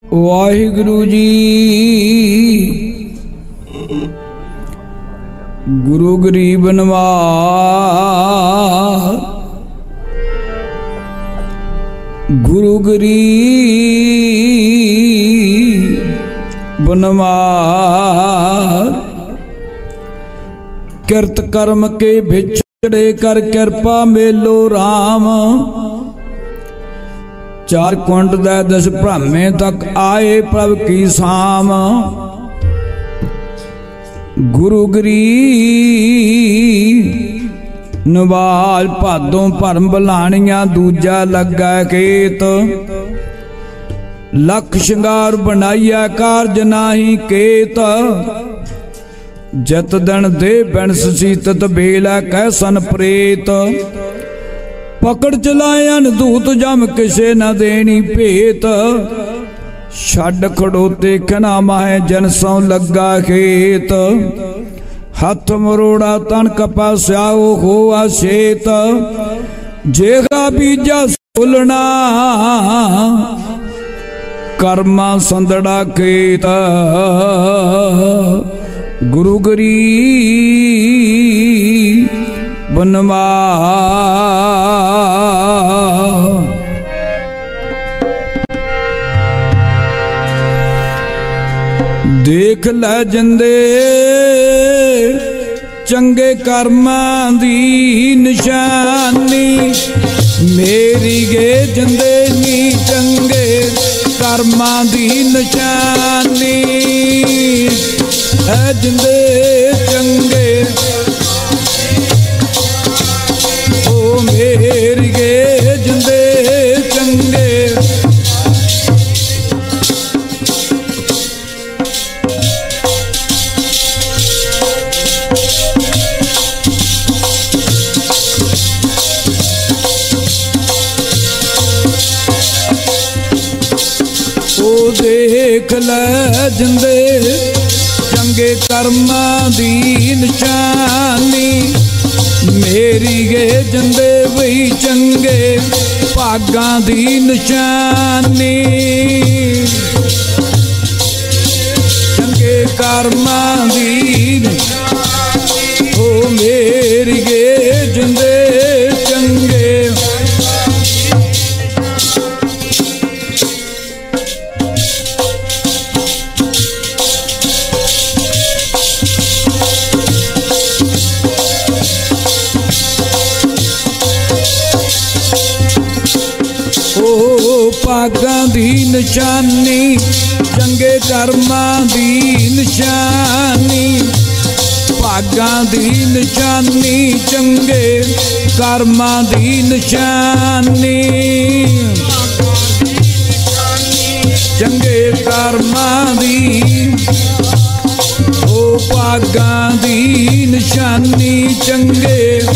वाहिगुरु जी। गुरु गरीब नवाज, गुरु गरीब नवाज। किरत कर्म के भिछड़े कर कृपा मेलो राम। चार कुंड दै दस भ्रामे तक आए प्रभ की साम। गुरु गरीब नवाज भादों भरम बलाणियां दूजा लगा खेत। लख शिंगार बनाइया कारज नाही केत। जित दिन दे बिनस सीतत बेला कैसन प्रेत। पकड़ चलायन दूत जम किसे न देनी भेत। छड़ खड़ोते खना माहे जन सौ लगा खेत। हथ मरोड़ा तन कपा स्याओ होआ शेत। जेगा बीजा सोलना कर्मा संदड़ा खेत। गुरु गरीब बनवास। देख लै जिंदे चंगे कर्मां दी निशानी। मेरी गे जिंदे नी चंगे कर्मां दी निशानी। है जिंदे चंगे ओ मेरी गे जिंदे चंगे। ओ देख लै जिंदे चंगे कर्मां दी निशानी। मेरी गे जिंदे वही चंगे भागां दी निशानी। चंगे कर्मां दी ओ मेरी गे जिंदे चंगे। भागां दी निशानी चंगे कर्मां दी निशानी। भागां दी निशानी चंगे कर्मां दी निशानी। चंगे कर्मां दी ओ भागां दी निशानी चंगे।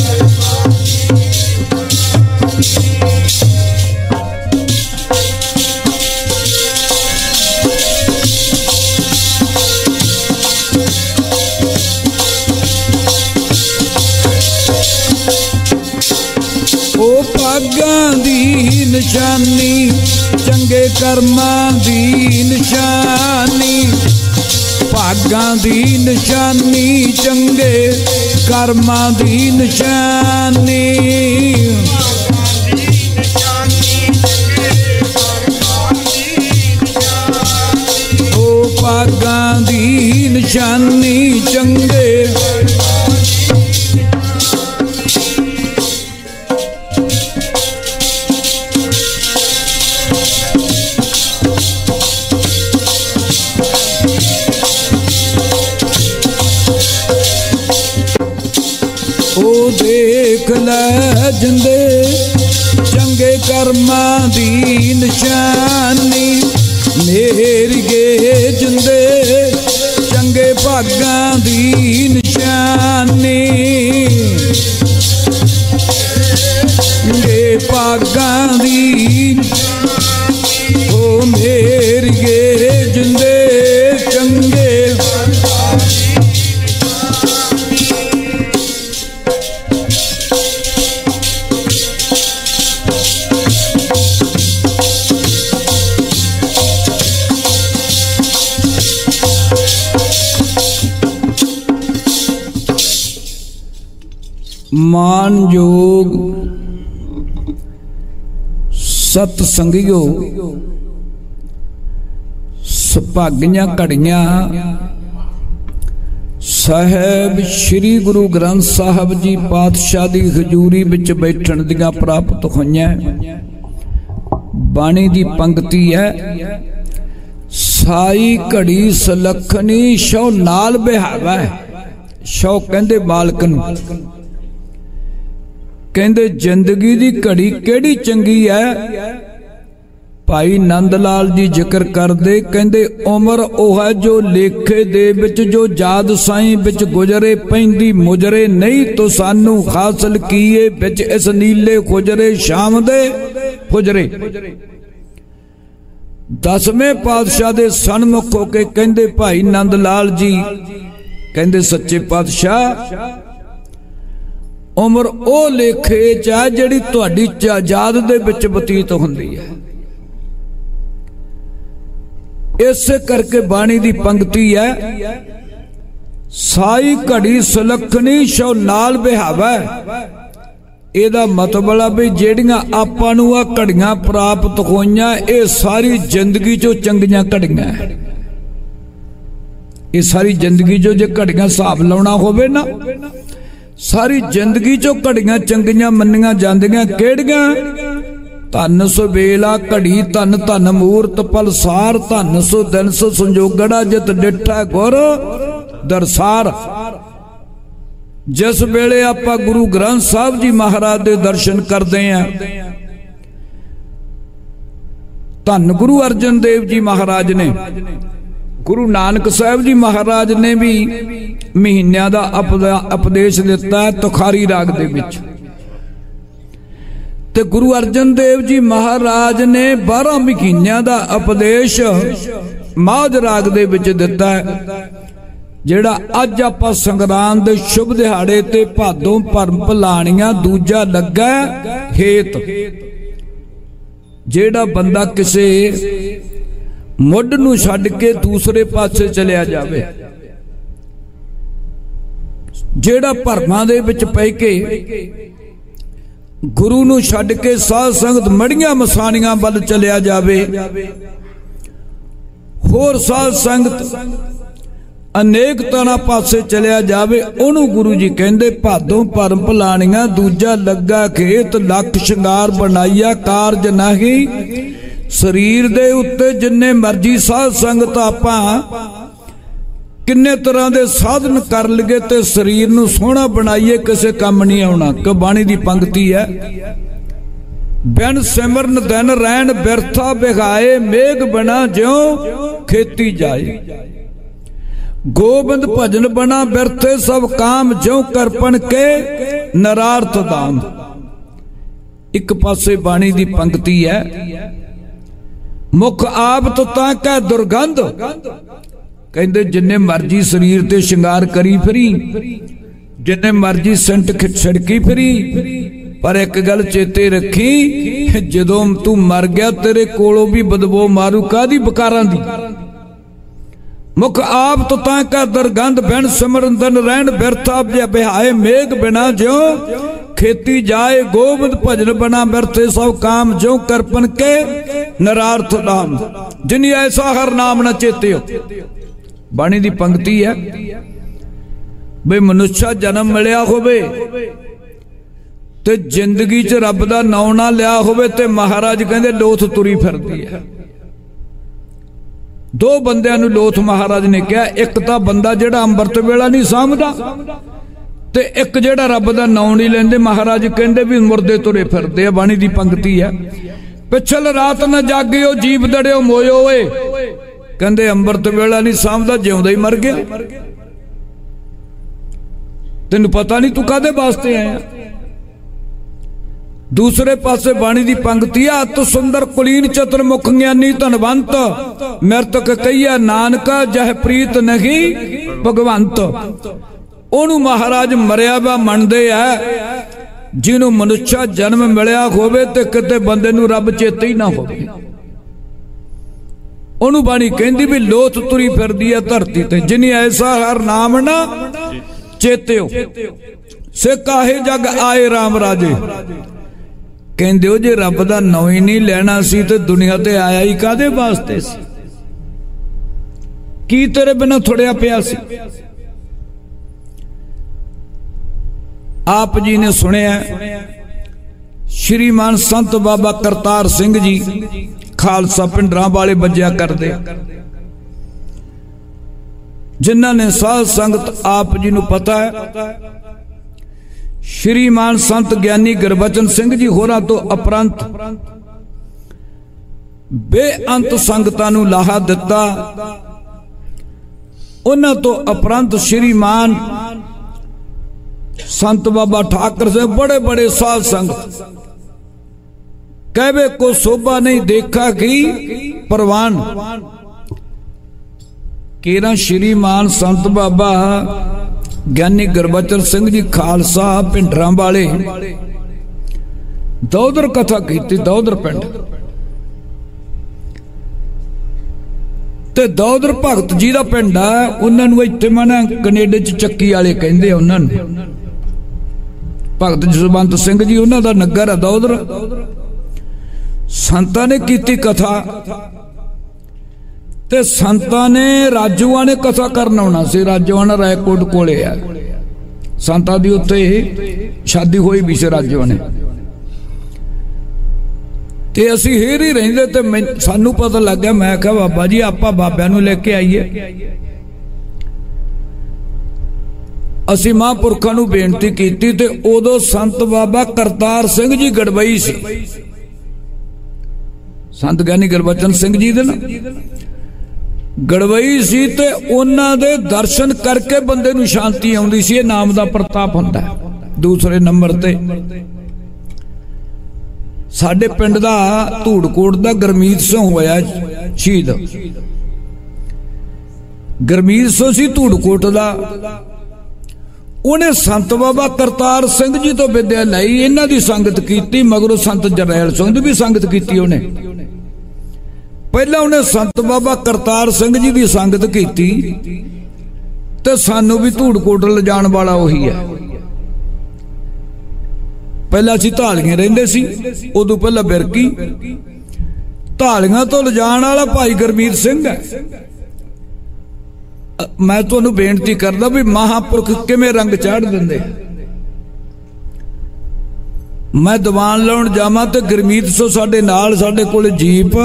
ओ भागां दी निशानी चंगे कर्मां दी निशानी। भागां दी निशानी चंगे कर्मां दी निशानी। ओ भागां दी निशानी चंगे। ओ देख लै जिंदे चंगे कर्मां दी निशानी। मेरी गे जिंदे चंगे भागां दी निशानी। गे भागां दी ओ मेरी गे जिंदे चंगे। ਮਾਨਯੋਗ सत संगियो सुभागियां घड़ियां साहब श्री गुरु ग्रंथ साहब जी पातशाह दी हजूरी विच बैठण दियां प्राप्त होईयां। बाणी दी पंक्ति है, साई घड़ी सलखनी शौ नाल बिहावा। शौ कहंदे मालक नूं, कहंदे जिंदगी दी घड़ी केड़ी चंगी है। भाई नंद लाल जी जिक्र करदे, कहंदे उम्र ओह है जो लेखे दे विच जो जाद साईं विच गुजरे पैंदी मुजरे नहीं तो सानू हासिल कीए विच इस नीले खुजरे शाम दे खुजरे। 10वें पातशाह दे सन्मुख होके कहंदे भाई नंद लाल जी, कहंदे सच्चे पातशाह उम्र ओ लेखे च जिहड़ी तुहाडी जाद दे विच बतीत हुंदी है। इसे करके बाणी दी पंक्ति है, साई घड़ी सुलखनी शौ नाल बिहावा। एदा मतलब है भी जेड़ियां आपां नूं आ घड़ियां प्राप्त होईयां ये सारी जिंदगी चो चंगियां घड़ियां। ये सारी जिंदगी चो जे घड़ियां हिसाब लाउणा होवे ना, सारी जिंदगी चो घड़ियां चंगियां मन्नियां जांदियां केड़ियां? धन सो वेला घड़ी, धन धन मूरत पलसार, धन सो दिन सो संजोगड़ा जित डिठा गुर दरसार। जिस वेले आपां गुरु ग्रंथ साहब जी महाराज दे दर्शन करते हैं, धन गुरु अर्जन देव जी महाराज ने, गुरु नानक साहब जी महाराज ने भी महीनों का उपदेश दिता है तुखारी राग दे विच। ते गुरु अर्जन देव जी महाराज ने 12 महीनों का उपदेश माझ राग दे विच दिता है, जेड़ा अज आपां संगरांद दे शुभ दिहाड़े ते भादों भरम भलाणियां दूजा लगा हेत। जेड़ा बंदा किसे मुढ़ नूं छड्ड के दूसरे पासे चलिया जावे, जेड़ा भरमां दे विच पै के गुरु नूं छड्ड के साध संगत मड़ियां मसाणियां वल चलिया जावे, होर साध संगत अनेक तरह पासे चलिया जावे, ओनू गुरु जी कहंदे भादों भरम भलाणियां दूजा लगा खेत, लख शंगार बनाईया कारज नहीं शरीर दे उत्ते। जिन्ने मर्जी साध संगत आपां किन्ने तरह दे साधन कर लगे ते शरीर नूं सोहना बनाईए किसे काम नहीं आउणा। बाणी दी पंक्ति है, बिन सिमरन दिन रैन बिरथा बिगाए, मेघ बना ज्यों खेती जाए। गोबिंद भजन बना बिरथे सब काम, ज्यों करपन के नरार्थ दाम। एक पासे बाणी दी पंक्ति है, मुख आप तो कै दुर्गंध। कहंदे जिन्ने मर्जी शरीर ते श्रृंगार करी फिरी, जिन्ने मर्जी सेंट छिड़की फिरी, पर एक गल चेते रखी, जदों तू मर गया तेरे कोलों भी बदबू मारू कादी बकारां दी। मुख आप तो कै दुर्गंध, बिन सिमरन दिन रहन बिरथा बिहाए, मेघ बिना ज्यों खेती जाए। गोबिंद भजन बना बिरथे सब काम, ज्यों करपन के नरार्थ नाम। जिन्नी ऐसा हर नाम न चेते हो। बाणी दी पंक्ति है, बे मनुष्य जन्म मिलिया होवे ते जिंदगी च रब दा नाम ना लिया होवे ते महाराज कहंदे लोथ तुरी फिरदी है। दो बंदियां नूं लोथ महाराज ने कहा, एक तां बंदा जिहड़ा अंमृत वेला नहीं सामदा ते एक जिहड़ा रब दा नाम नहीं लैंदे। महाराज कहंदे भी मुर्दे तुरे फिरदे। बाणी दी पंक्ति है, पिछल रात न जागियो जीव दड़ियो मोयो ओए। कहंदे अंमृत वेला नहीं सामदा, जिउंदा ही मर गया। तेनू पता नहीं तू कादे वास्ते आया। दूसरे पासे बाणी दी पंक्ति, अत सुंदर कुलीन चतुर मुख ज्ञानी धनवंत, मृतक कहिया नानका जह प्रीत नहीं भगवंत। ओनू महाराज मरिया वा मनदे है, जिन्हों मनुष्य जन्म मिलिया होवे ते किते बंदे नू रब चेते ही ना होवे। ओनू बाणी कहंदी भी लोथ तुरी फिरदी है धरती ते, जिन्नी ऐसा हर नाम ना चेते हो। से काहे जग आए राम राजे। कहंदे हो जे रब दा नाम ही नहीं लेना सी ते दुनिया ते आया ही कादे वास्ते सी, की तेरे बिना थोड़िया पिया सी। आप जी ने सुनिया श्रीमान संत बाबा करतार सिंह जी खालसा पिंडरां वाले बज्या करदे, जिन्हां ने साध संगत आप जी नूं पता है। श्रीमान संत ज्ञानी गुरबचन सिंह जी होरां तो अपरंत बेअंत संगतां नूं लाहा दिता। उन्हां तो अपरंत श्रीमान संत बाबा ठाकर से बड़े बड़े साध संगत कहवे को शोभा नहीं देखा कि परवान। केरा श्रीमान संत बाबा ज्ञानी गुरबचन सिंह जी खालसा पिंडरां वाले दौदर कथा की, दौदर पिंड ते दौदर भगत जी का पिंड है। उन्होंने इत्थे मना कनेडे च चक्की वाले कहंदे उन्होंने, भगत जसवंत सिंह जी उन्हों का नगर है दौदर। संतां ने कीती कथा ते संतां ने राजूआ ने कथा करना होना सी। राजूआ रायकोट कोले है, संतां दी उत्थे शादी हुई भी सी राजूआ ने। ते असी हेर ही रहिंदे ते सानू पता लग गया। मैं कहा बाबा जी आपां बाबियां नूं लेके आईए। असी महापुरखां नूं बेनती कीती ते उदों संत बाबा करतार सिंह जी गड़बई सी। संत ज्ञानी गुरबचन सिंह जी दे ना गड़बई सी ते उन्हां दे दर्शन करके बंदे नूं शांति आउंदी सी। नाम दा प्रताप हुंदा है। दूसरे नंबर ते साडे पिंड दा धूड़कोट दा गुरमीत सिंह होया शहीद। गुरमीत सिंह सी धूड़कोट दा। उन्हें संत बाबा करतार सिंह जी तो विद्या लाई, इन्हां दी संगत कीती। मगरों संत जरनैल सिंह दी भी संगत कीती। उन्हें पहला उन्हें संत बाबा करतार सिंह जी की संगत कीती ते सानू भी धूड़कोट ले जाण वाला उही है। पहला असीं धालियां रहिंदे सी, उदों पहला बिरकी। धालियां तो ले जाण वाला भाई गुरमीत सिंह है। मैं तुहानू बेनती करदा भी महापुरख किवें रंग चाढ़ दिंदे। मैं दीवान लाउण जावां ते गुरमीत सो साडे नाल, साडे कोल जीप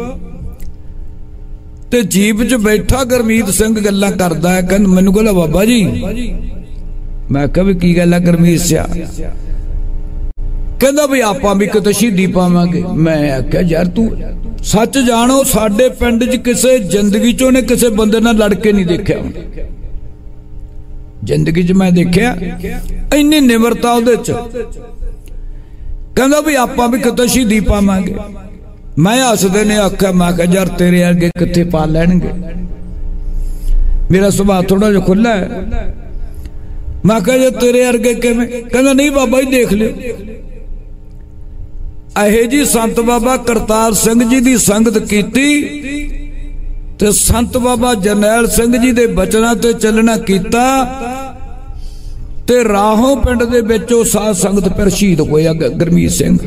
ते जीप च बैठा गुरमीत सिंह गल्लां करदा है। कहंदा मैनूं कहला बाबा जी। मैं कहा भी की गल है गुरमीत सिया। कहंदा भी आपां भी किते शहीदी पावांगे। मैं आख्या यार तू सच जानो साडे पिंड च किसे जिंदगी चों ने किसे बंदे नाल लड़ के नहीं देखिया। जिंदगी च मैं देखिया इन्नी निमरता उहदे च। कहंदा भी आपां भी किते शहीदी पावांगे। मैं हसदे ने आख्या मैं कहा यार तेरे अगे किथे पा लैणगे। मेरा सुभाव थोड़ा जिहा खुला है। मैं कहा यार तेरे अगे किवें। कहंदा नहीं बाबा जी देख लियो। अहे जी संत बाबा करतार सिंह जी की संगत कीती ते संत बाबा जरनैल सिंह जी दे बचनां ते चलना कीता ते राहों पिंड दे विच ओह साध संगत फिर शहीद होया गुरमीत सिंह।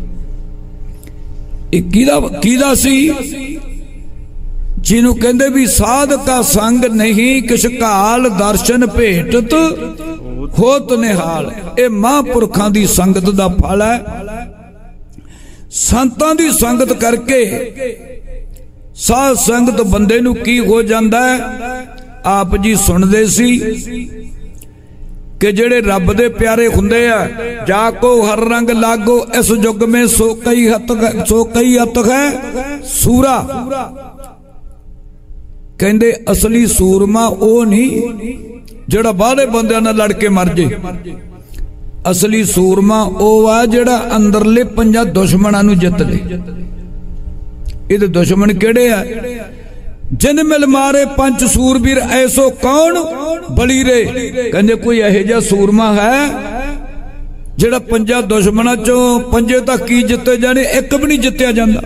कीदा सी जिन्हों कहंदे भी साध का संग नहीं किश काल दर्शन भेटत होत निहाल। ये महापुरखां दी संगत दा फल है। संतां दी संगत करके साध संगत बंदे नूं की हो जांदा है। आप जी सुनदे सी कि जेड़े रब दे प्यारे हुंदे आ, जाको हर रंग लागो इस युग में सो कई हत है सूरा। कहंदे असली सूरमा ओ नहीं जेड़ा बाहरे बंदियां नाल लड़ के मर जे। असली सूरमा ओ आ जेड़ा अंदरले 5 दुश्मनां नूं जित ले। इहदे दुश्मन किहड़े आ? जिन मिल मारे 5 सूरबीर ऐसो कौन बली रे। कहंदे कोई इहो जिहा सूरमा है जेड़ा 5 दुश्मनां चों 5 तक की जिते जाने, एक भी नहीं जित्या जांदा।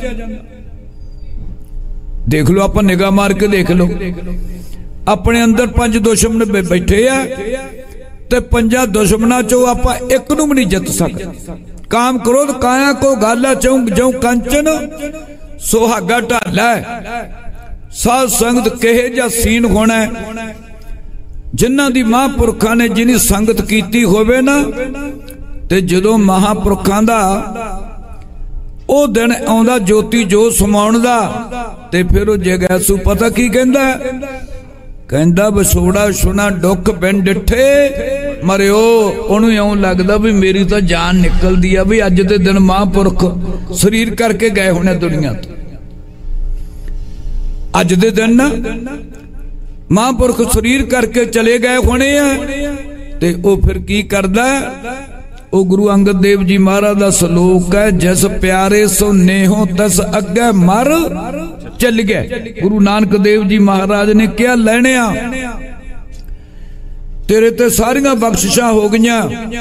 देख लो आप निगाह मार के देख लो अपने अंदर 5 दुश्मन बैठे आ ते पंजा दुश्मना चो आपां एक नूं भी नहीं जित सकदे। काम क्रोध काया को गल है, चौं जौं कंचन सुहागा ढाला। साध संगत किहे जा सीन होना है, जिन्हां दी महापुरखां ने जिन्नी संगत कीती होवे ना, ते जदों महापुरखां दा ओ दिन आउंदा ज्योति जो समाउण दा, ते फिर ओ जगैसू पता की कहंदा, कहंदा विछोड़ा सुना दुख बिन डिठे मरियो। ओनू इउं लगदा भी मेरी तो जान निकलदी आ, भी अज दे दिन महापुरख शरीर करके गए होने दुनिया तो। अज दे दिन ना महापुरख शरीर करके चले गए होने आ, ते ओ फिर की करदा, ओ गुरु अंगद देव जी महाराज दा सलोक है, जिस प्यारे सो नेहो तस अगे मर चल गए। गुरु नानक देव जी महाराज ने क्या लैणिया तेरे ते सारियां बख्शिशां हो गईयां,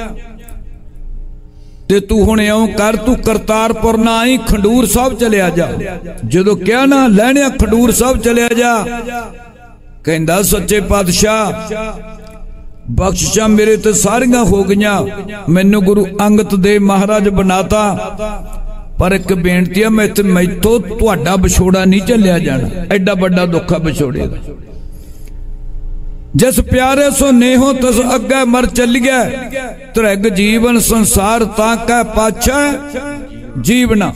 ते तू हुण इउं कर, तू करतारपुर ना आई, खंडूर साहब चलिया जा। जदों क्या ना लैणिया खंडूर साहब चलिया जा, कहंदा सच्चे पातशाह बख्शिशां मेरे ते सारियां हो गईयां, मैनू गुरु अंगद देव महाराज बनाता, पर एक बेनती है, मैथों तुहाडा विछोड़ा नहीं झल्लिया जाना, एडा बड़ा दुख है विछोड़े दा। जिस प्यारे सो नेहो तस अगे मर चल गया, त्रिग जीवन संसार ताकै पाछा जीवना।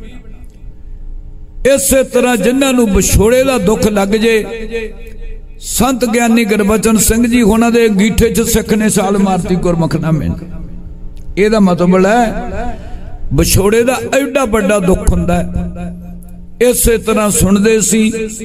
इसे तरह जिन्हां नूं विछोड़े दा दुख लग जे, संत ज्ञानी गुरबचन सिंह जी होना दे अंगीठे च सिख ने साल मारती गुरमुख ना मिल। एदा मतलब है विछोड़े दा एडा बड़ा दुख हुंदा है। इसे तरह सुनदे सी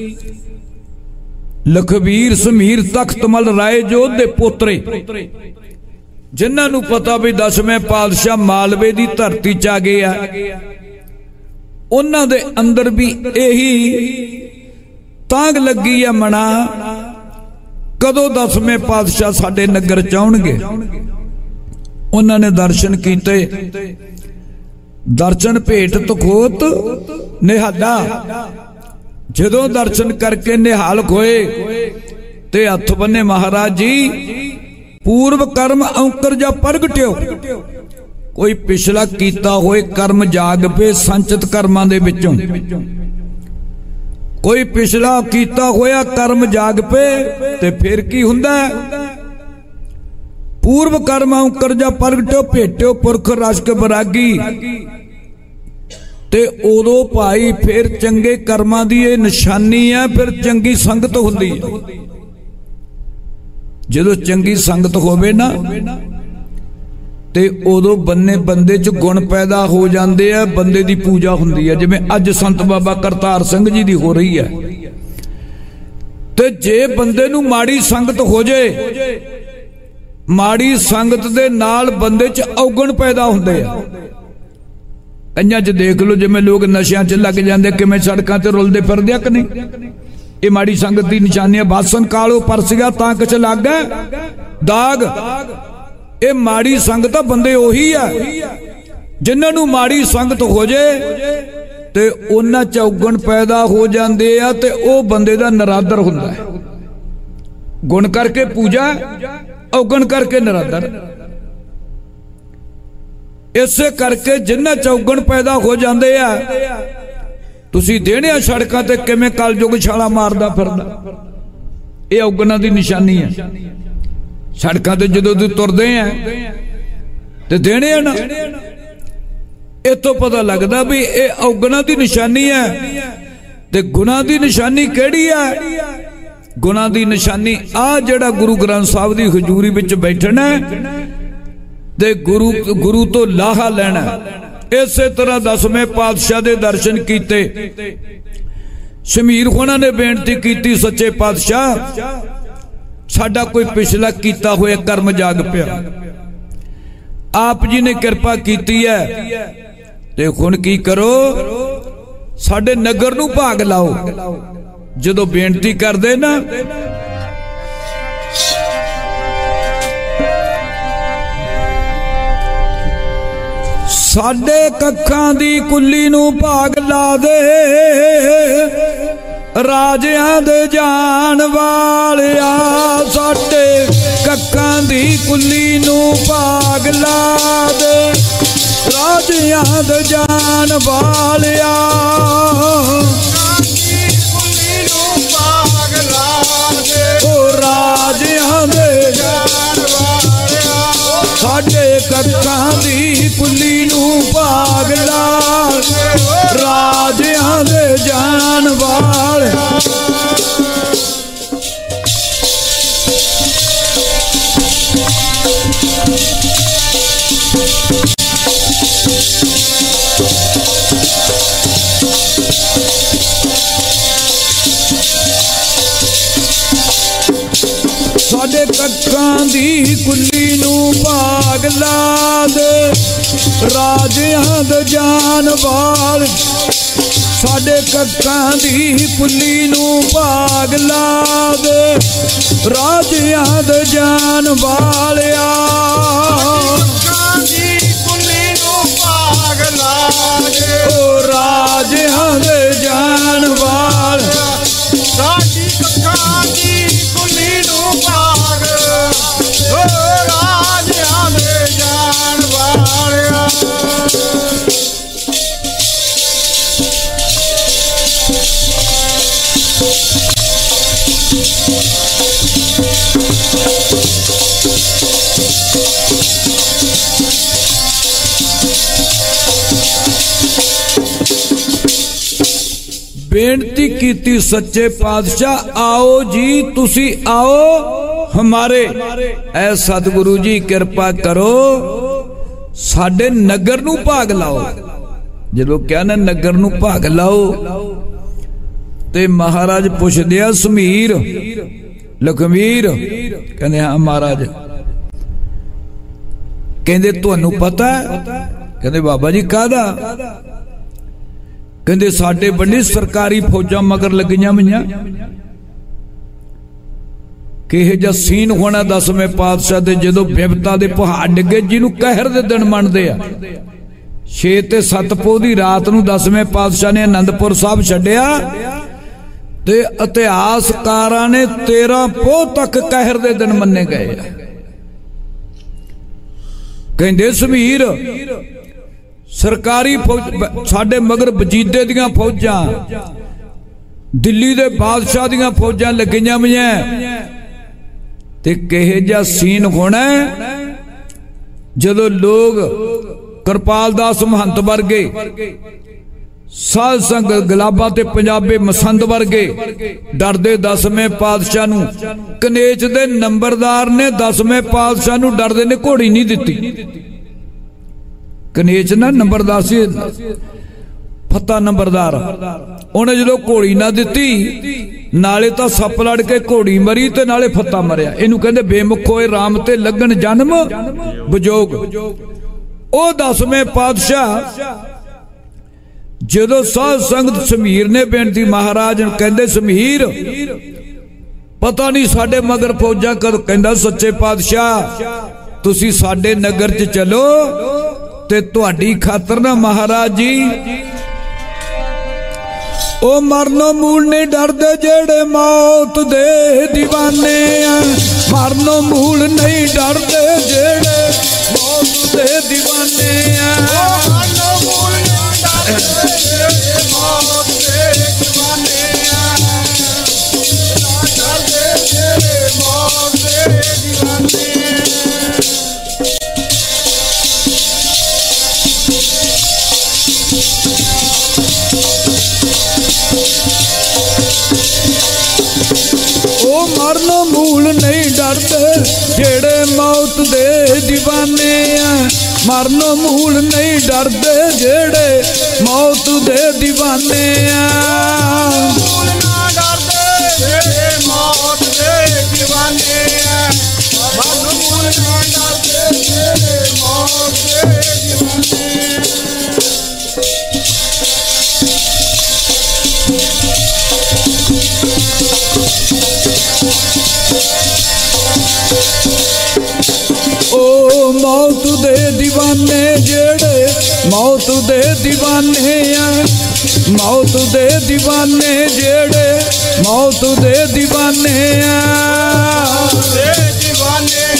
लखबीर समीर तख्तमल राय जोध दे पोतरे, जिन्हां नूं पता भी 10वें पातशाह मालवे दी धरती च आ गए आ, उन्हां दे अंदर भी यही तांग लगी है मना, कदों 10वें पातशाह साडे नगर च आउणगे। उन्हां ने दर्शन कीते, दर्शन भेट तखोत निहाला। जदों दर्शन करके निहाल होए ते हथ बन्ने महाराज जी पूर्व कर्म औंकर जा प्रगट्यो। कोई पिछला कीता होए कर्म जाग पे संचित कर्मां दे विचों, कोई पिछला कीता होया कर्म जाग पे, ते फिर की हुंदा, पूर्व कर्म औंकर जा प्रगट्यो भेट्यो पुरख रसक बरागी। ते उदों भाई फिर चंगे कर्मां दी ये निशानी है, फिर चंगी संगत हुंदी है। जदों चंगी संगत होवे ना, ते उदों बंदे च गुण पैदा हो जाते हैं, बंदे दी पूजा हुंदी है। जिवें अज संत बाबा करतार सिंह जी दी हो रही है, ते जे बंदे नूं माड़ी संगत हो जाए, माड़ी संगत दे नाल बंदे च औगण पैदा हुंदे आ। कईयां च देख लो जिवें लोग नशियां च लग जाते, किवें सड़कां ते रुलदे फिरदे आ कि नहीं। ये माड़ी संगत की निशानी है। बासन कालो परसिया तां किछ लग गए दाग। ये माड़ी संगत बंदे ओही है जिन्हां नूं माड़ी संगत हो जाए ते उन्हां च औगण पैदा हो जाते आ, ते ओ बंदे दा नरादर हुंदा है। गुण करके पूजा, औगण करके नरादर। इसे करके जिन्हां च औगण पैदा हो जाते हैं, तुसीं देने सड़कों ते किवें कलयुग छाला मारदा फिरदा, ये औगणां दी निशानी है। सड़कों ते जदों तुसीं तुरदे हैं ते देने ना, इतों पता लगता भी ये औगणां दी निशानी है। ते गुनाह दी निशानी किहड़ी है? गुनाह दी निशानी आ जिहड़ा गुरु ग्रंथ साहिब दी हजूरी विच बैठना ते गुरु तो लाहा लेना। इसे तरह 10वें पातशाह दे दर्शन कीते। शमीर होना ने बेनती की, सच्चे पातशाह साडा कोई पिछला कीता हुआ कर्म जाग पिया, आप जी ने कृपा की है, ते हुण की करो, साडे नगर नूं भाग लाओ। जदों बेनती करदे ना, साडे कखां दी कुल्ली नूं भाग ला दे, राजियां दे जान वालिया साडे ਕੱਕਾਂ ਦੀ ਕੁੱਲੀ ਨੂੰ ਭਾਗ ਲਾ ਦੇ ਰਾਜਿਆਂ ਦੇ ਜਾਨ ਵਾਲਿਆ ਰਾਜਿਆਂ ਦੇ ਜਾਨ ਵਾਲਿਆ ਸਾਡੇ ਕੱਕਾਂ ਦੀ ਕੁੱਲੀ ਨੂੰ ਭਾਗ ਲਾ ਰਾਜਿਆਂ ਦੇ ਜਾਨ ਵਾਲਿਆ ਸਾਡੇ ਕੱਕਾਂ ਦੀ ਕੁੱਲੀ ਨੂੰ ਭਾਗ ਲਾ ਦੇ ਰਾਜਿਆਂ ਦੇ ਜਾਨ ਵਾਲ ਸਾਡੇ ਕੱਕਾਂ ਦੀ ਕੁੱਲੀ ਨੂੰ ਭਾਗ ਲਾ ਦੇ ਰਾਜਿਆਂ ਦੇ ਜਾਨ ਵਾਲਿਆ ਕੱਕਾਂ ਦੀ ਕੁੱਲੀ ਨੂੰ ਭਾਗ ਲਾ ਦੇ ਓ ਰਾਜਿਆਂ ਦੇ ਜਾਨ ਵਾਲ ਸਾਡੀ ਕੱਕਾਂ ਦੀ ਕੁੱਲੀ ਨੂੰ ਭਾਗ ਓ ਰਾਜਿਆਂ ਦੇ ਜਾਨ ਵਾਲਿਆ बेनती कीती सच्चे पातशाह आओ जी तुसी आओ हमारे ऐ सतगुरु जी कृपा करो साडे नगर नू भाग लाओ जदों कहना नगर नू भाग लाओ ते महाराज पुछदे आ समीर लखमीर कहंदे हां महाराज कहंदे तुहानू पता है कहंदे बाबा जी काहदा कहते साडे बड़ी सरकारी फौजा मगर लगियां हुईयां किहे जा सीन होना 10वें पातशाह दे जदों बिपता दे पहाड़ डिगे जिन्हों कहर दे दिन मनदे आ 6 ते 7 पौह दी रात नूं 10वें पातशाह ने आनंदपुर साहब छड्डिया ते इतिहासकारां ने 13 पौह तक कहर दे दिन मन्ने गए कहंदे समीर सरकारी फौज साडे मगर वजीदे दियां फौजां दिल्ली दे बादशाह दियां फौजां लगियां होईयां ते किहे जा सीन होना जदों लोग कृपाल दास महंत वर्गे साध संगत गुलाबा ते पंजाबी मसंद वर्गे डरदे 10वें पातशाह नूं कनेच दे नंबरदार ने 10वें पातशाह नूं डरदे ने घोड़ी नहीं दित्ती कनेच ना नंबरदार सी फत्ता नंबरदार उन्हें जो घोड़ी ना दिती नाले तो सप लड़ के घोड़ी मरी ते नाले फत्ता मरिया इनू कहंदे बेमुखो राम ते लगन जन्म बजोग ओ 10वें पातशाह जदों साध संगत समीर ने बेनती महाराज कहंदे समीर पता नहीं साडे मगर फौजा कद कहंदा सच्चे पातशाह तुसी साडे नगर च चलो ते तुहाडी खातर ना महाराज जी ओ मरनो मूल नहीं डरदे जेड़े मौत दे दीवाने मरनो मूल नहीं डरदे जेड़े मौत दे दीवाने मरनो मूल नहीं डरदे जेड़े मौत दे दीवाने डरदे जेड़े मौत दे दीवाने मरनो मूल नहीं डरते जेड़े मौत दे दीवाने मरनो मूल नहीं डरते जेड़े मौत दे दीवाने मूल ना डरते जेड़े मौत दे दीवाने मरनो मूल ना डरते जेड़े मौत दे दीवाने ओ मौत दे दीवाने जेड़े मौत दे दीवाने मौत दे दीवाने जेड़े मौत दे दीवाने दीवाने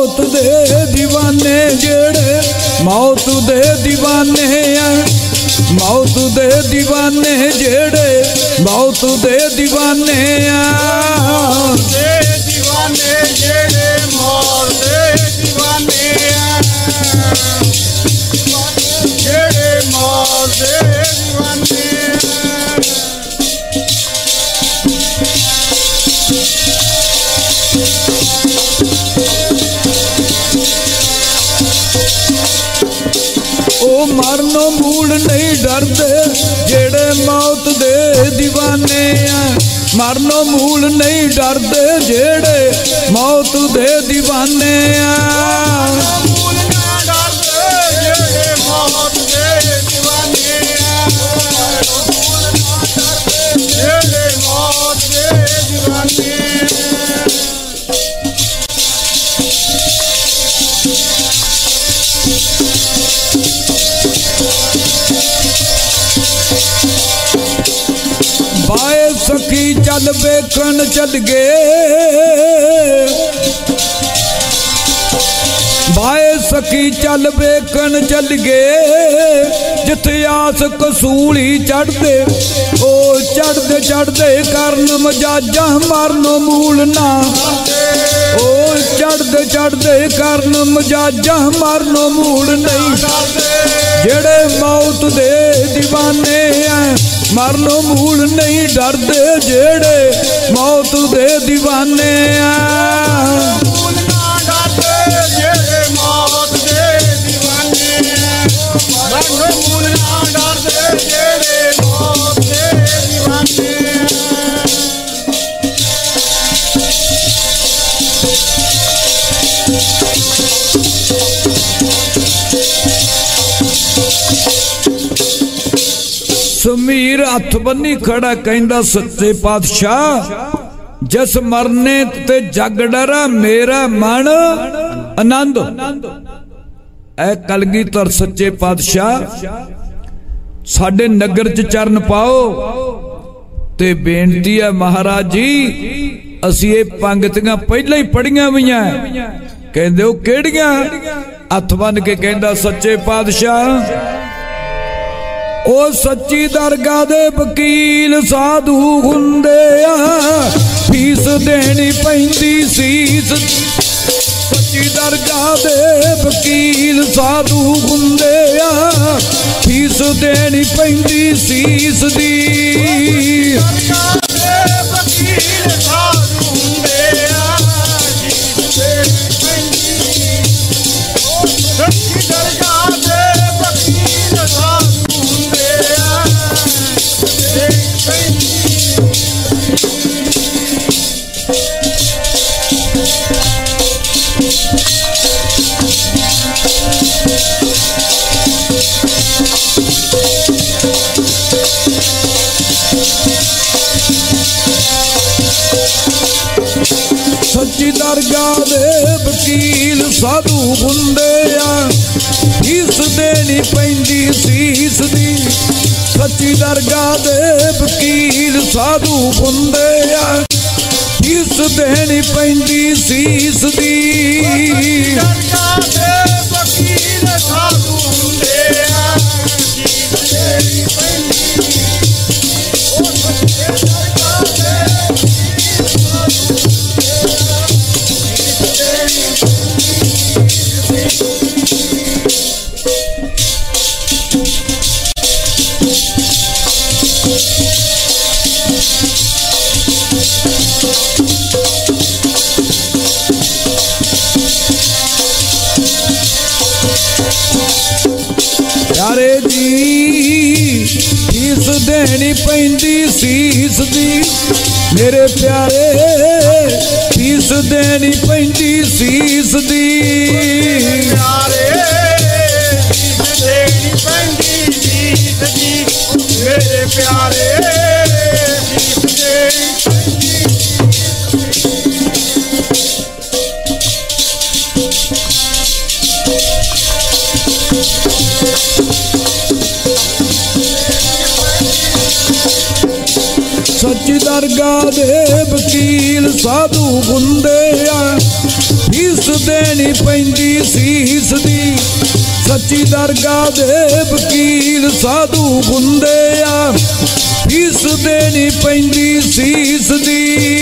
मौत दे दीवाने जेड़े मौत दे दीवाने मौत दे दीवाने जेड़े मौत दे दीवाने जेड़े मौत दे दीवाने जेड़े मौत दे दीवाने ओ मरनो मूल नहीं डरदे जेड़े मौत दे दीवाने मरनो मूल नहीं डरदे जेड़े मौत दे दीवाने मूल ना डरदे जेड़े मौत दे दीवाने जेड़े मौत दे दीवाने बाए सखी चल बेकन चल गए बाए सखी चल बेकन चल गए जिथे आस कसूली चढ़दे ओ चढ़दे चढ़दे करन मजाजा मरनो मूल ना ओ चढ़दे चढ़दे करन मजाजा मरनो मूल नहीं जेड़े मौत दे दीवाने मरनो मूल नहीं डरदे जेड़े मौत दे दीवाने मूल ना डरदे जेड़े मौत दे दीवाने मरनो मूल ना डरदे जेड़े मौत दे दीवाने समीर हथ बन्नी खड़ा कहंदा सच्चे पातशाह जिस मरने ते जग डरा मेरा मन आनंद ऐ कलगीधर सच्चे पातशाह साडे नगर च चरण पाओ ते बेनती है महाराज जी असी ये पंगतियां पहले ही पढ़ियां हुईयां कहंदे ओ केड़ियां हथ बन के कहंदा सच्चे पातशाह ओ सच्ची दरगाह दे वकील साधु हुंदे फीस देनी पैंदी सीस सच्ची दरगाह दे वकील साधु हुंदे फीस देनी पैंदी सीस दी वकील साधु हुंदे सच्ची दरगाह दे वकील साधु सच्ची दरगाह दे वकील साधु हुंदे फीस देनी पैंदी सीस दी सच्ची दरगाह दे वकील साधु हुंदे फीस देनी पैंदी सीस दी दरगाह दे वकील साधु हुंदे फीस देनी पैंदी ओ सच्चे दरगाह दे प्यारे जी फीस देनी पैंदी सीस दी मेरे प्यारे फीस देनी पैंदी सीस दी प्यारे फीस देनी पैंदी सीस दी मेरे प्यारे फीस देनी पैंदी सच्ची दरगाह दे वकील साधु हुंदे फीस देनी पैंदी सीस दी सच्ची दरगाह दे वकील साधु हुंदे आ फीस देनी पैंदी सीस दी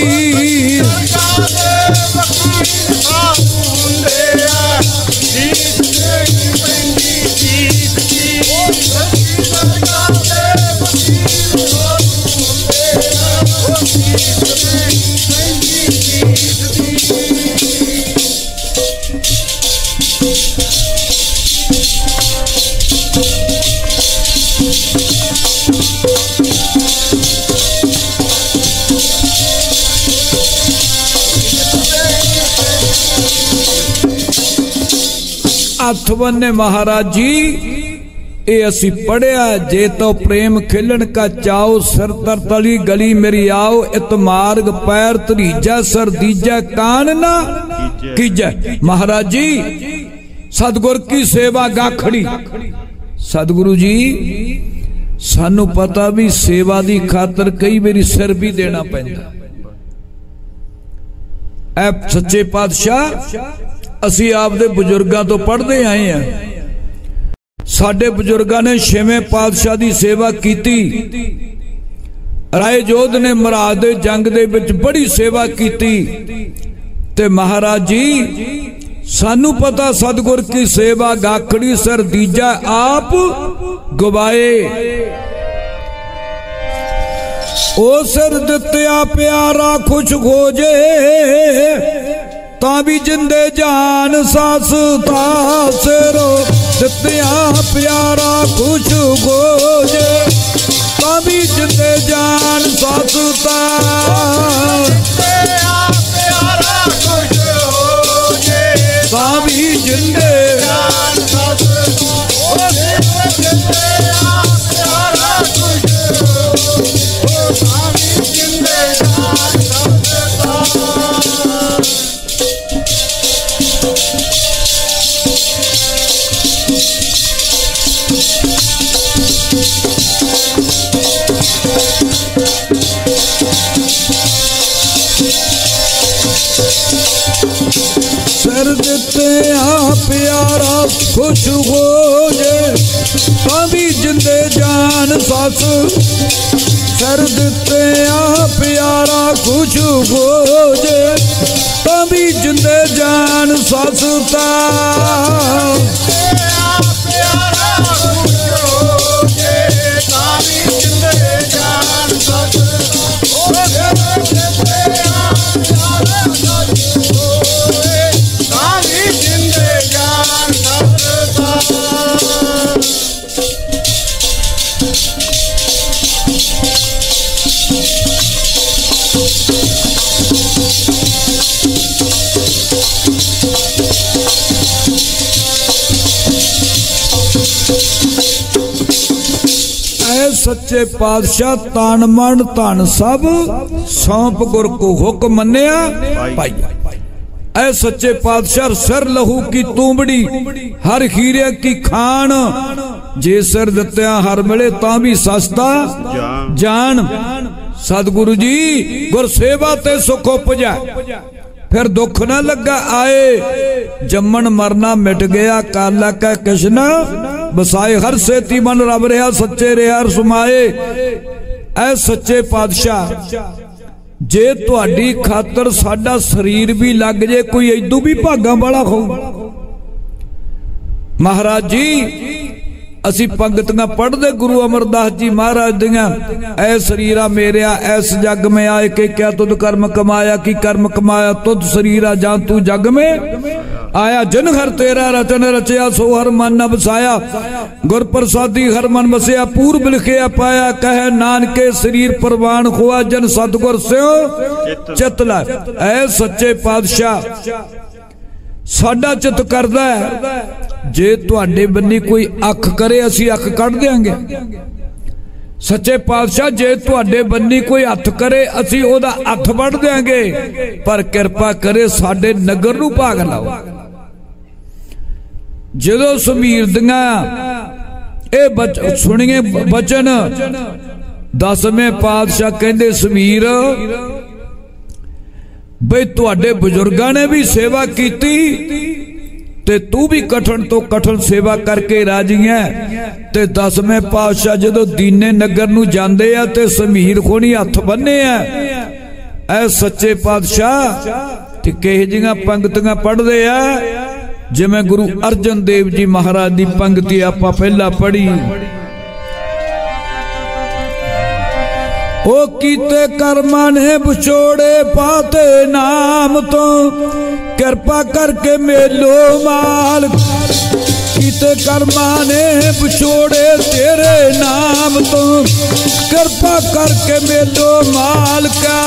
हथ बन्ने महाराज जी ये असी पढ़िया जे तो प्रेम खिलन का चाओ सर तर तली गली मेरी आओ इत मार्ग पैर तरीजा सर दीजा कान ना कीजा। महाराज जी सतगुर की सेवा गाखड़ी सतगुरु जी सानू पता भी सेवा दी खातर कई मेरी सिर भी देना पैंदा। ऐ सच्चे पातशाह असी आपदे बुजुर्गां तो पढ़ते आए हैं। साडे बुजुर्गां ने छेवें पातशाह दी सेवा कीती। राय जोध ने महाराज दे जंग दे विच बड़ी सेवा कीती। ते महाराज जी सानू पता सतगुर की सेवा गाखड़ी सर दीजा आप गवाए। ओ सिर दित्या प्यारा खुश खोजे ताबी जिंदे जान सास तासरो दित्या प्यारा खुश खोजे ताबी जिंदे जान सास प्यारा खुश खोजे ताबी जिंदे जान सास प्यारा खुश ताबी जिंदे जान सर दिते प्यारा खुश हो जे ताबी जिंदे जान सास सर दिते प्यारा खुश हो जे ताबी जिंदे जान सास सच्चे पातशाह तान मन धन सब सौंप गुर को हुक्म मन्या पाइया। ऐ सच्चे पातशाह सर लहू की तूंबड़ी हर हीरे की खान जे सर दित्या हर मिले ता भी सस्ता जान। सतगुरु जी गुर सेवा ते सुख उपजा फिर दुख ना लगा आए जम्मन मरना मिट गया काला का कृष्ण बसाए हर सेती मन रब रहा सच्चे रहा समाए। ऐ सच्चे पातशाह जे तुहाडी खातर साडा शरीर भी लग जे कोई इदू भी भागा वाला हो। महाराज जी असी पंगतियां पढ़ते गुरु अमरदास जी महाराज दियां ऐ शरीरा मेरिया ऐस जग में आए के क्या तुद कर्म कमाया कि कर्म कमाया तुद शरीरा जान तू जग में आया जिन हर तेरा रचन रचया सो हर मन न बसाया गुर प्रसादी हर मन बसया पूर्व लिखिया पाया कह नानके शरीर परवान हुआ जन सतगुर स्यो चित ला। ऐ सच्चे पातशाह साडा चित करदा है जे तुहाडे बन्नी कोई अख करे असी अख कढ़ देंगे। सच्चे पातशाह जे तुहाडे बन्नी कोई हथ करे असी ओदा हथ वढ़ देंगे पर कृपा करे साडे नगर नूं भाग लाओ। जदों समीर दियां ए सुनिए बचन 10वें पातशाह कहंदे समीर ਬਈ ਤੁਹਾਡੇ ਬਜ਼ੁਰਗਾਂ ਨੇ ਵੀ ਸੇਵਾ ਕੀਤੀ ਤੇ ਤੂੰ ਵੀ ਕਠਨ ਤੋਂ ਕਠਨ ਸੇਵਾ ਕਰਕੇ ਰਾਜੀ ਹੈ। ਤੇ 10ਵੇਂ ਪਾਤਸ਼ਾਹ ਜਦੋਂ ਦੀਨੇ ਨਗਰ ਨੂੰ ਜਾਂਦੇ ਆ ਤੇ ਸਮੀਰ ਖੋਣੀ ਹੱਥ ਬੰਨੇ ਆ ਐ ਸੱਚੇ ਪਾਤਸ਼ਾਹ ਤੇ ਕਿਹੋ ਜਿਹੀਆਂ ਪੰਗਤੀਆਂ ਪੜ੍ਹਦੇ ਆ ਜਿਵੇਂ ਗੁਰੂ ਅਰਜਨ ਦੇਵ ਜੀ ਮਹਾਰਾਜ ਦੀ ਪੰਗਤੀ ਆਪਾਂ ਪਹਿਲਾਂ ਪੜ੍ਹੀ। ओ कीते कर्मा ने विछोड़े पाते नाम तो कृपा करके मेलो माल। कीते कर्मा ने विछोड़े तेरे नाम तो कृपा करके मेलो माल का।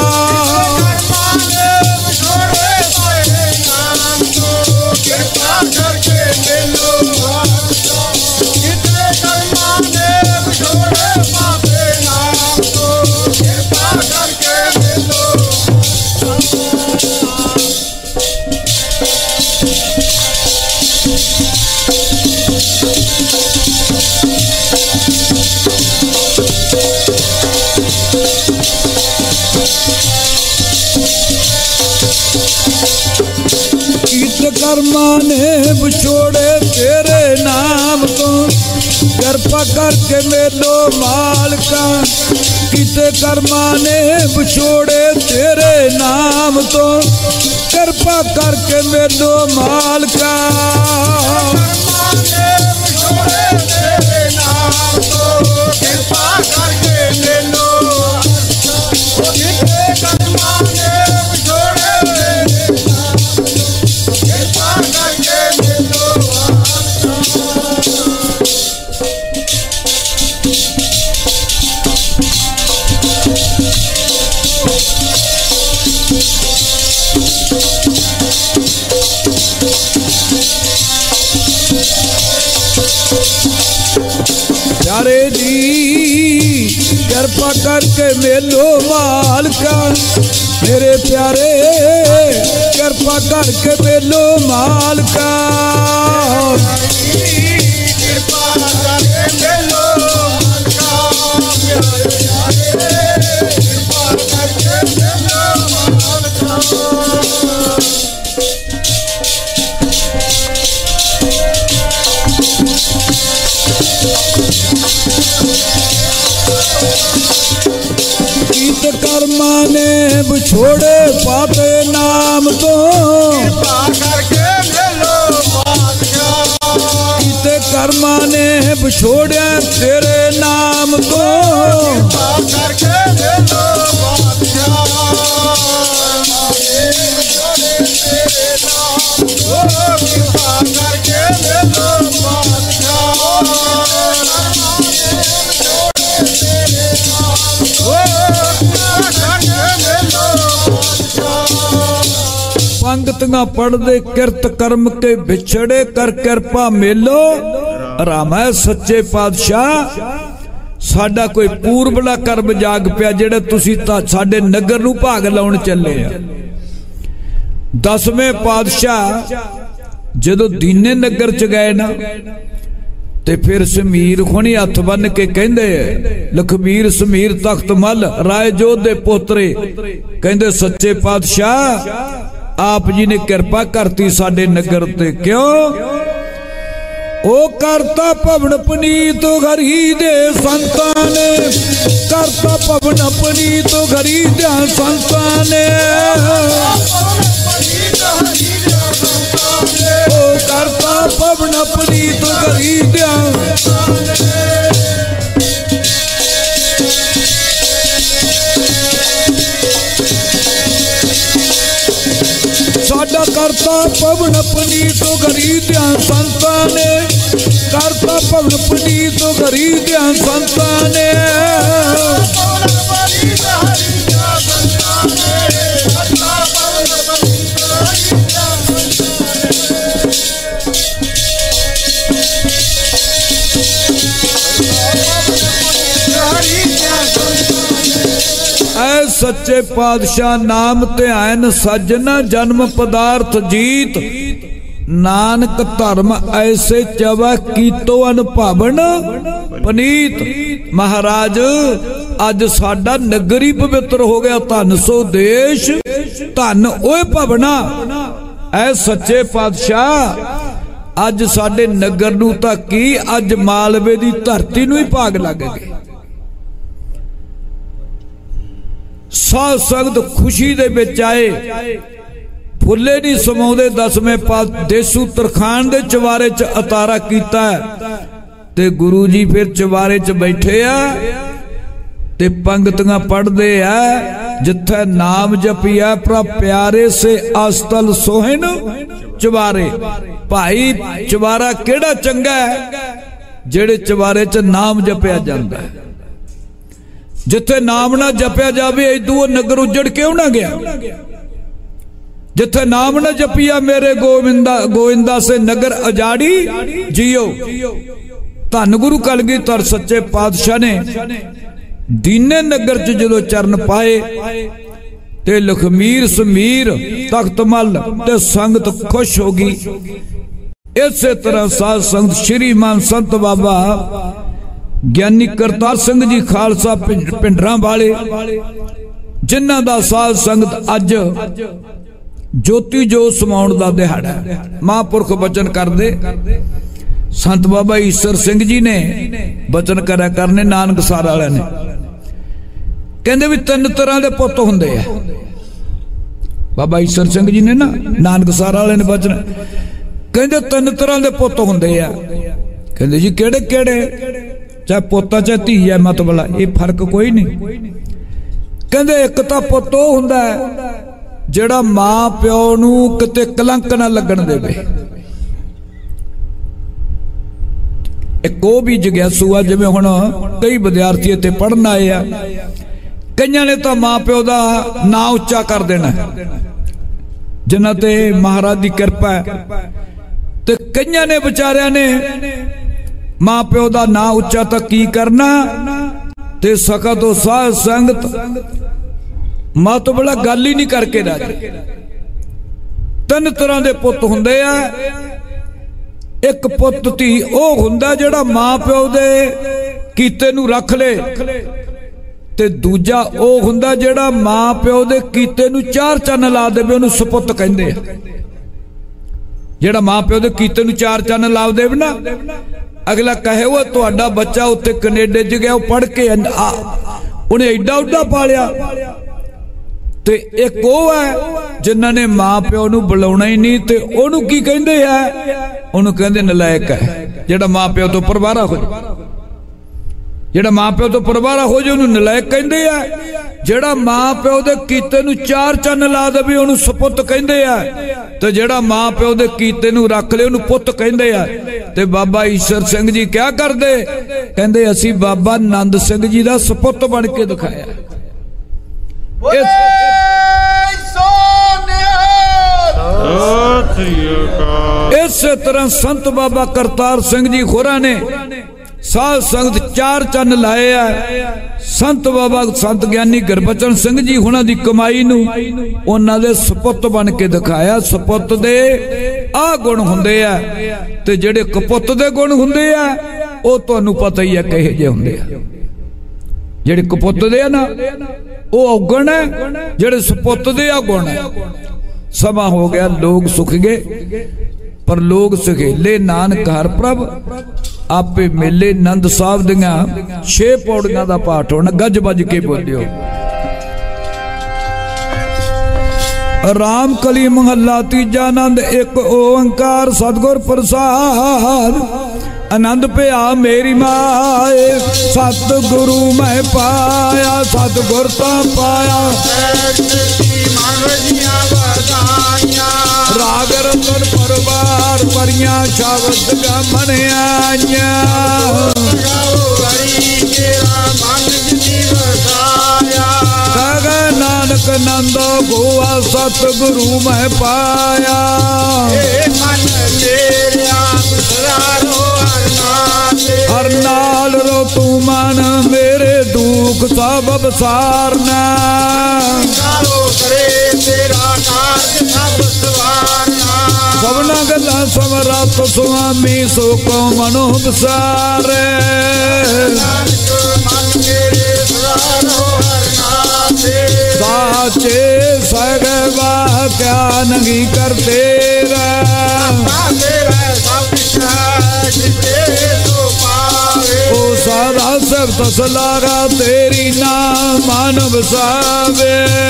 कर्मा ने विछोड़े तेरे नाम तो कृपा करके मेलो माल का। किते कर्मा ने विछोड़े तेरे नाम तो कृपा करके मेलो माल का। प्यारे जी कृपा करके मेलो माल का। मेरे प्यारे कृपा करके मेलो माल का। कृपा करके मेलो माल का। कृपा करके मेलो माल का। कीत कर्मा ने विछोड़े पाते नाम तो कृपा करके मेलो माल का। कीत कर्मा ने विछोड़े तेरे नाम तो कृपा करके मेलो माल का। कृपा करके मेलो माल का। पंगतियां पढ़दे किरत कर्म के बिछड़े कर कृपा मेलो राम है। सच्चे पातशाह साडा कोई पूर्वला कर्म जाग पिया जेड़े तुसी साडे नगर नूं भाग लाउण चले आ। 10वें पातशाह जदों दीने नगर च गए ना ते फिर समीर खुणी हथ बन के कहंदे लखबीर समीर तख्त मल राय जोध दे पोतरे कहंदे सच्चे पातशाह आप जी ने कृपा करती साडे नगर ते। क्यों ओ करता पवन पनीत घरी दे संतां ने। करता पवन पनीत घरी दे संतां ने। ओ करता पवन पनीत घरी दे। साडा करता पवन पनीत घरी दे संतां ने। करता पवन पनीत घरी दे संतां ने। ऐ सच्चे पातशाह नाम ध्यान सजना जन्म पदार्थ जीत। नानक धर्म ऐसे चवा कीतो अनभावन पनीत। महाराज अज साडा नगर ही पवित्र हो गया। धन सो देश धन ओए भवना। ऐ सच्चे पातशाह अज साडे नगर नूं तां की अज मालवे दी धरती नूं ही भाग लग गए। साध संगत खुशी दे विच आए, फुले नहीं समाउंदे। 10वें पात देसू तरखान दे चवारे च अतारा कीता ते गुरु जी फिर चवारे च बैठे आ ते पंगतियां पढ़दे आ। जिथे नाम जपिया प्रभ प्यारे से आस्तल सोहन चवारे। भाई चवारा केड़ा चंगा है जेड़े चवारे च नाम जपिया जांदा है। जिथे नाम ना जपिया जावे इदू नगर उजड़ क्यों ना गया। जिथे नाम ना जपिया मेरे गोविंदा गोविंदा से नगर अजाड़ी जियो। धन गुरु कलगीधर सच्चे पातशाह ने दीने नगर च जदों चरण पाए ते लखमीर समीर तख्तमल ते संगत खुश हो गई। इस तरह साध संगत श्रीमान संत बाबा ज्ञानी करतार सिंह जी खालसा पिंडरां वाले जिन्हां दा साध संगत अज ज्योति जो समाउण दा दिहाड़ा। महापुरख बचन करदे संत बाबा ईश्वर सिंह जी ने बचन करा करने नानकसर वाले ने कहते भी 3 तरह के पुत हुंदे आ। बाबा ईश्वर सिंह जी ने ना नानकसर वाले ने बचन कहते 3 तरह के पुत हुंदे आ। कहते जी केड़े केड़े, चाहे पोता चाहे धी है, मतलब ये फर्क कोई नहीं। कहते एक तो पुत वो हुंदा है जेड़ा मां प्यो नूं किते कलंक ना लगन देवे। एक वो भी जग्यासू आ जिवें हुण कई विद्यार्थी इत्थे पढ़न आए आ। कईयां ने तो मां प्यो दा नां उच्चा कर देना जिन्हां ते महाराज दी कृपा है, ते कईयां ने बेचारियां ने मां प्यो दा नां उच्चा तो की करना ते सका तो साध संगत मत बड़ा गल ही नहीं करके राजी। 3 तरह के पुत हुंदे आ। एक पुत धी वो हुंदा जेड़ा मां प्यो दे कीते नूं रख ले, ते दूजा वो हुंदा जेड़ा मां प्यो दे कीते नूं 4 चन्न ला देवे, उहनूं सपुत कहंदे आ। जेड़ा मां प्यो दे कीते नूं 4 चन्न ला देवे ना, अगला कहे वो तुहाडा बच्चा उत्ते कनेडे च गया पढ़ के उन्हें एडा उड्डा पालिया। ते एक वो है जिन्हां ने मां प्यो नूं बुलाउणा ही नहीं, ते ओनूं की कहंदे आ, ओनूं कहंदे नलायक है। जेड़ा मां प्यो तो परवारा हो जाए, जेड़ा मां प्यो तो परवारा हो जाए ओनूं नलायक कहंदे आ। जेड़ा मां प्यो दे कीते नूं 4 चन्न ला देवे ओनूं सपुत कहंदे आ, ते जेड़ा मां प्यो दे कीते नूं रख ले ओनूं पुत कहंदे आ। ते बाबा ईश्वर सिंह जी क्या करदे, कहंदे असीं बाबा नंद सिंह जी दा सपुत बन के दिखाया। इस तरह संत बाबा करतार सिंह जी होरां ने साध संगत 4 चन्न लाए है। संत बाबा संत ज्ञानी गुरबचन सिंह जी हुणां दी कमाई नूं उन्हां दे सपुत बन के दिखाया। सपुत दे आ गुण हुंदे आ, ते जेड़े कपुत दे गुण हुंदे आ ओ तुहानूं पता ही है किहे जे हुंदे आ। जेड़े कपुत दे आ ना वो औगण है, जेड़े सपुत दे आ गुण है। समा हो गया लोग सुख गए, पर लोग सहेले नानक हर प्रभ आपे मेले। नंद साहब दियां 6 पौड़ियां दा पाठ होना, गज बज के बोलियो। राम कली महला तीजा नंद एक ओंकार सतगुर प्रसाद। आनंद पिया मेरी माए सतगुरु मैं पाया, सतगुर ता पाया राग रतन परवार परियां शब्द गमन आइया। नानक नंदो गोआ सतगुरु मैं पाया। हर नाल रो तू मन मेरे दुख सब बसारना। सबना गल्लां समरथ स्वामी सो को मनो बसारे। सब तसलागा तेरी नाम मानव सावे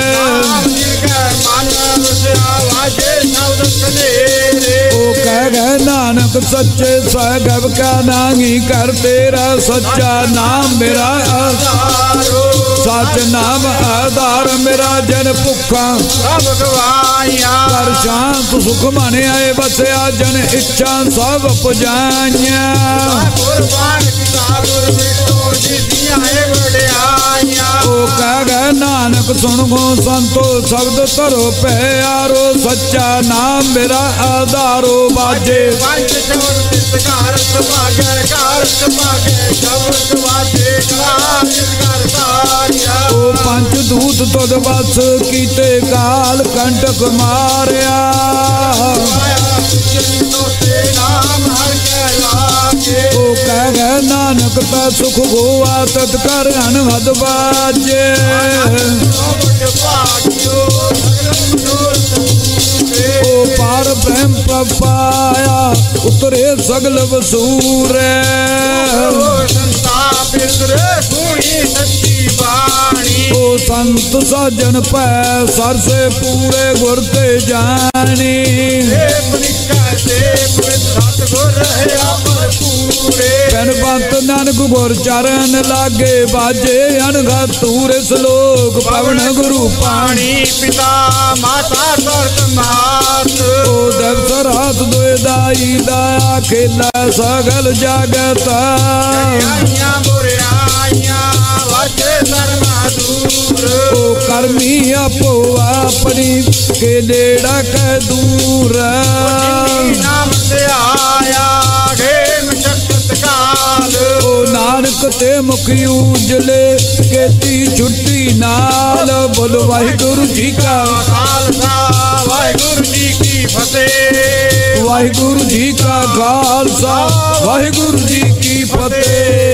ओ कह नानक सच्चे सागब का नांगी कर तेरा सच्चा नाम मेरा सच नाम आधार मेरा जन भुखा कर शांत सुख मन आए बसया जन इच्छा सब पुजाइया ओ कह नानक सुन गो संतो शब्द तरो प्यारो सच्चा नाम मेरा आधारो बाजे ओ पंच दूत तुद बस कीते काल कंटक मारिया ओ कह नानक पै सुख गोआ तत्कर अनहद बाजे ओ पार ब्रह्म पाया उतरे सगल वसूर ओ संत सज्जन पै सर से पूरे गुर ते जानी गणपत नानक गुर चरण लागे बाजे अनघा तूर श्लोक पवन गुरु पानी पिता माता स्वर्ग मात ओ दस रात दोए दाई दाया खेला सगल जगत ओ कर्मी अपो अपनी के डेड़ा के दूर नाम से आया ओ नानक ते मुख उजले केती छुट्टी नाल बोल वाहिगुरु जी का खालसा वाहिगुरु जी की फतेह वाहिगुरु जी का खालसा वाहिगुरु जी की फतेह।